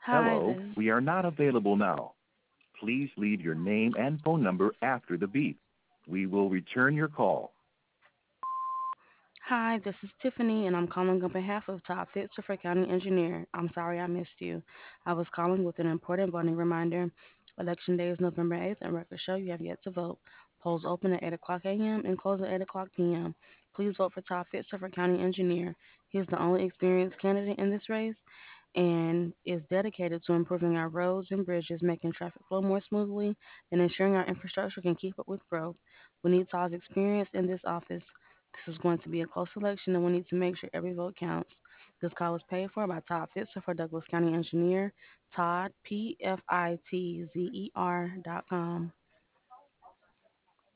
Hi, Hello, we are not available now. Please leave your name and phone number after the beep. We will return your call. this is Tiffany, and I'm calling on behalf of Todd Fitzer County Engineer. I'm sorry I missed you. I was calling with an important voting reminder. Election day is November 8th, and records show you have yet to vote. Polls open at 8 o'clock a.m. and close at 8 o'clock p.m. Please vote for Todd Fitzer County Engineer. He is the only experienced candidate in this race and is dedicated to improving our roads and bridges, making traffic flow more smoothly, and ensuring our infrastructure can keep up with growth. We need Todd's experience in this office. This is going to be a close election, and we need to make sure every vote counts. This call was paid for by Todd Fitzer for Douglas County Engineer, Todd, P-F-I-T-Z-E-R.com.